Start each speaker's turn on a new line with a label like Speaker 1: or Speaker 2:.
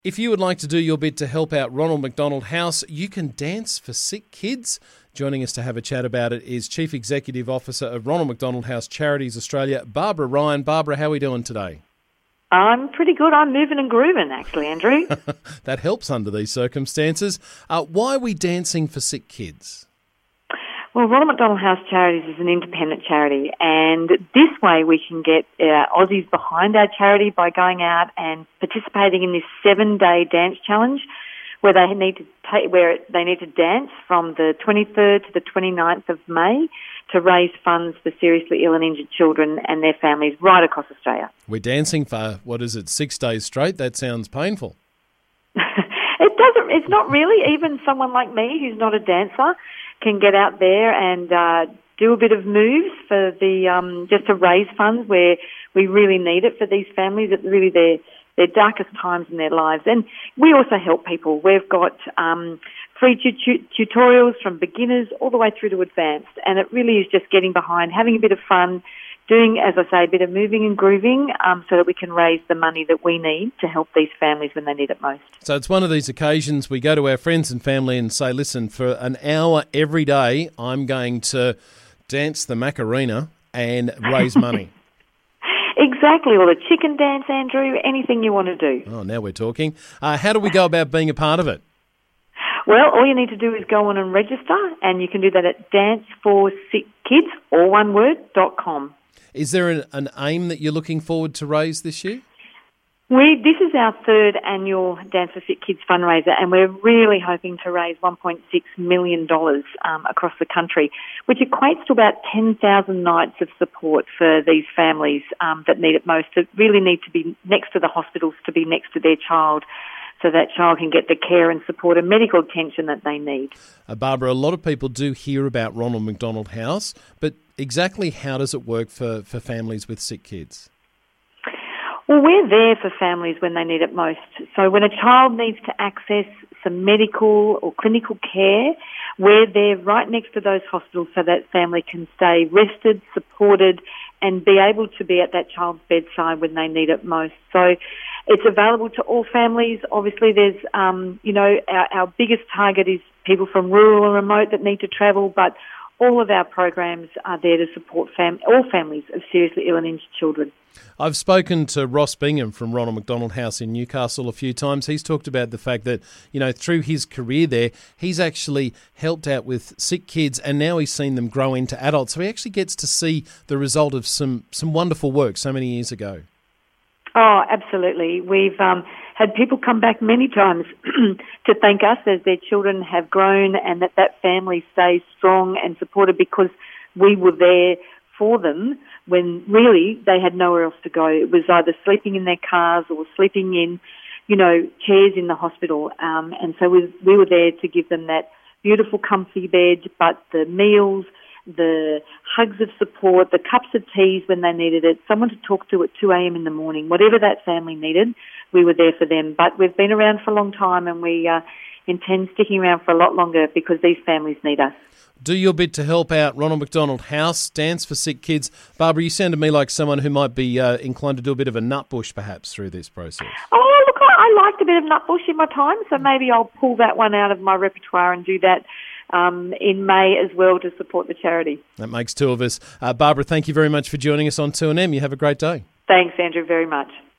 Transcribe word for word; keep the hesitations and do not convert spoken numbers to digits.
Speaker 1: If you would like to do your bit to help out Ronald McDonald House, you can dance for sick kids. Joining us to have a chat about it is Chief Executive Officer of Ronald McDonald House Charities Australia, Barbara Ryan. Barbara, how are we doing today?
Speaker 2: I'm pretty good. I'm moving and grooving, actually, Andrew.
Speaker 1: That helps under these circumstances. Uh, why are we dancing for sick kids?
Speaker 2: Well, Ronald McDonald House Charities is an independent charity, and this way we can get uh, Aussies behind our charity by going out and participating in this seven-day dance challenge, where they need to take, where they need to dance from the twenty-third to the twenty-ninth of May to raise funds for seriously ill and injured children and their families right across Australia.
Speaker 1: We're dancing for, what is it, six days straight? That sounds painful.
Speaker 2: It doesn't. It's not really. Even someone like me, who's not a dancer, can get out there and uh, do a bit of moves for the um, just to raise funds where we really need it for these families. It's really their their darkest times in their lives, and we also help people. We've got um, free tu- tutorials from beginners all the way through to advanced, and it really is just getting behind, having a bit of fun, doing, as I say, a bit of moving and grooving um, so that we can raise the money that we need to help these families when they need it most.
Speaker 1: So it's one of these occasions we go to our friends and family and say, listen, for an hour every day, I'm going to dance the Macarena and raise money.
Speaker 2: Exactly, or the chicken dance, Andrew, anything you want to do.
Speaker 1: Oh, now we're talking. Uh, how do we go about being a part of it?
Speaker 2: Well, all you need to do is go on and register, and you can do that at dance for sick kids, all one word, dot com.
Speaker 1: Is there an, an aim that you're looking forward to raise this year?
Speaker 2: We This is our third annual Dance for Sick Kids fundraiser, and we're really hoping to raise one point six million dollars um, across the country, which equates to about ten thousand nights of support for these families um, that need it most, that really need to be next to the hospitals, to be next to their child, so that child can get the care and support and medical attention that they need.
Speaker 1: Uh, Barbara, a lot of people do hear about Ronald McDonald House, but exactly how does it work for, for families with sick kids?
Speaker 2: Well, we're there for families when they need it most. So when a child needs to access some medical or clinical care, we're there right next to those hospitals so that family can stay rested, supported, and be able to be at that child's bedside when they need it most. So it's available to all families. Obviously, there's, um, you know, our, our biggest target is people from rural and remote that need to travel, but all of our programs are there to support fam- all families of seriously ill and injured children.
Speaker 1: I've spoken to Ross Bingham from Ronald McDonald House in Newcastle a few times. He's talked about the fact that, you know, through his career there, he's actually helped out with sick kids and now he's seen them grow into adults. So he actually gets to see the result of some, some wonderful work so many years ago.
Speaker 2: Oh, absolutely. We've um, had people come back many times to thank us as their children have grown and that that family stays strong and supported because we were there for them when really they had nowhere else to go. It was either sleeping in their cars or sleeping in, you know, chairs in the hospital. Um, and so we, we were there to give them that beautiful comfy bed, but the meals, the hugs of support, the cups of teas when they needed it, someone to talk to at two a.m. in the morning, whatever that family needed, we were there for them. But we've been around for a long time and we uh, intend sticking around for a lot longer because these families need us.
Speaker 1: Do your bit to help out Ronald McDonald House, Dance for Sick Kids. Barbara, you sound to me like someone who might be uh, inclined to do a bit of a nutbush perhaps through this process.
Speaker 2: Oh, look, I, I liked a bit of nutbush in my time, so maybe I'll pull that one out of my repertoire and do that um, in May as well to support the charity.
Speaker 1: That makes two of us. Uh, Barbara, thank you very much for joining us on two N M. You have a great day.
Speaker 2: Thanks, Andrew, very much.